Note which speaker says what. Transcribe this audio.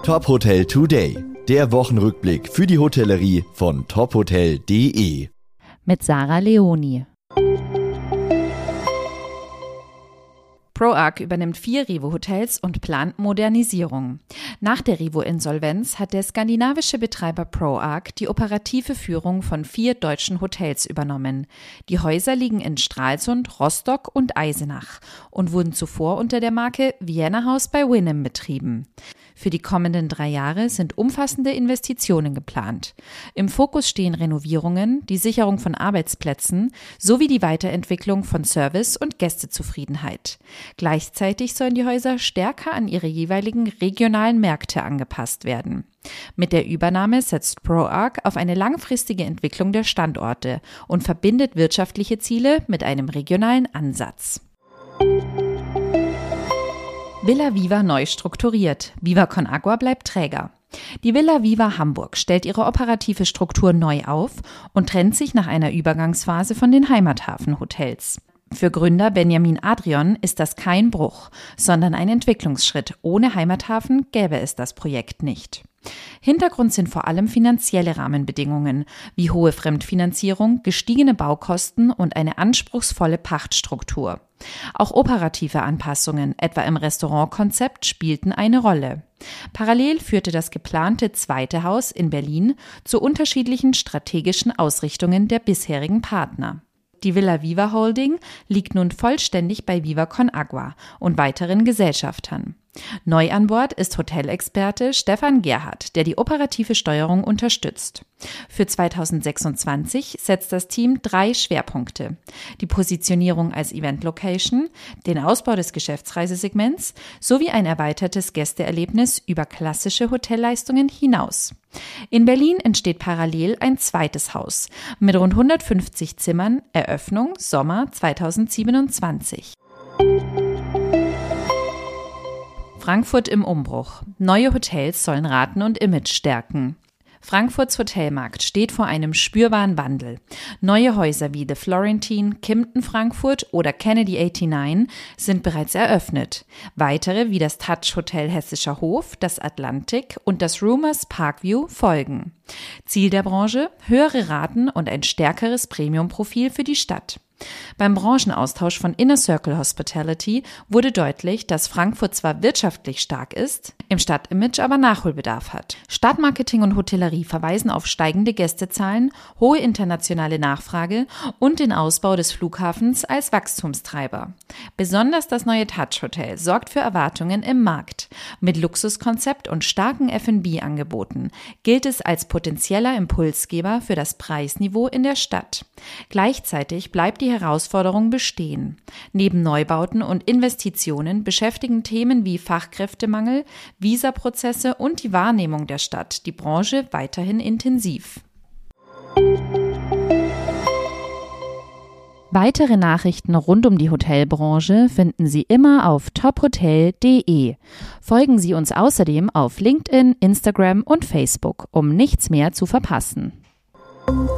Speaker 1: Top Hotel Today, der Wochenrückblick für die Hotellerie von tophotel.de.
Speaker 2: Mit Sarah Leoni. ProArc übernimmt 4 Revo-Hotels und plant Modernisierung. Nach der Revo-Insolvenz hat der skandinavische Betreiber ProArc die operative Führung von 4 deutschen Hotels übernommen. Die Häuser liegen in Stralsund, Rostock und Eisenach und wurden zuvor unter der Marke Vienna House bei Wynnum betrieben. Für die kommenden 3 Jahre sind umfassende Investitionen geplant. Im Fokus stehen Renovierungen, die Sicherung von Arbeitsplätzen sowie die Weiterentwicklung von Service und Gästezufriedenheit. Gleichzeitig sollen die Häuser stärker an ihre jeweiligen regionalen Märkte angepasst werden. Mit der Übernahme setzt ProArc auf eine langfristige Entwicklung der Standorte und verbindet wirtschaftliche Ziele mit einem regionalen Ansatz. Villa Viva neu strukturiert. Viva Con Agua bleibt Träger. Die Villa Viva Hamburg stellt ihre operative Struktur neu auf und trennt sich nach einer Übergangsphase von den Heimathafenhotels. Für Gründer Benjamin Adrian ist das kein Bruch, sondern ein Entwicklungsschritt. Ohne Heimathafen gäbe es das Projekt nicht. Hintergrund sind vor allem finanzielle Rahmenbedingungen, wie hohe Fremdfinanzierung, gestiegene Baukosten und eine anspruchsvolle Pachtstruktur. Auch operative Anpassungen, etwa im Restaurantkonzept, spielten eine Rolle. Parallel führte das geplante zweite Haus in Berlin zu unterschiedlichen strategischen Ausrichtungen der bisherigen Partner. Die Villa Viva Holding liegt nun vollständig bei Viva Con Agua und weiteren Gesellschaftern. Neu an Bord ist Hotelexperte Stefan Gerhardt, der die operative Steuerung unterstützt. Für 2026 setzt das Team 3 Schwerpunkte: die Positionierung als Event-Location, den Ausbau des Geschäftsreisesegments sowie ein erweitertes Gästeerlebnis über klassische Hotelleistungen hinaus. In Berlin entsteht parallel ein zweites Haus mit rund 150 Zimmern, Eröffnung Sommer 2027. Frankfurt im Umbruch. Neue Hotels sollen Raten und Image stärken. Frankfurts Hotelmarkt steht vor einem spürbaren Wandel. Neue Häuser wie The Florentine, Kimpton Frankfurt oder Kennedy 89 sind bereits eröffnet. Weitere wie das Touch Hotel Hessischer Hof, das Atlantik und das Rumors Parkview folgen. Ziel der Branche: höhere Raten und ein stärkeres Premium-Profil für die Stadt. Beim Branchenaustausch von Inner Circle Hospitality wurde deutlich, dass Frankfurt zwar wirtschaftlich stark ist, im Stadtimage aber Nachholbedarf hat. Stadtmarketing und Hotellerie verweisen auf steigende Gästezahlen, hohe internationale Nachfrage und den Ausbau des Flughafens als Wachstumstreiber. Besonders das neue Touch Hotel sorgt für Erwartungen im Markt. Mit Luxuskonzept und starken F&B-Angeboten gilt es als potenzieller Impulsgeber für das Preisniveau in der Stadt. Gleichzeitig bleibt die Herausforderung bestehen. Neben Neubauten und Investitionen beschäftigen Themen wie Fachkräftemangel, Visaprozesse und die Wahrnehmung der Stadt die Branche weiterhin intensiv. Weitere Nachrichten rund um die Hotelbranche finden Sie immer auf tophotel.de. Folgen Sie uns außerdem auf LinkedIn, Instagram und Facebook, um nichts mehr zu verpassen.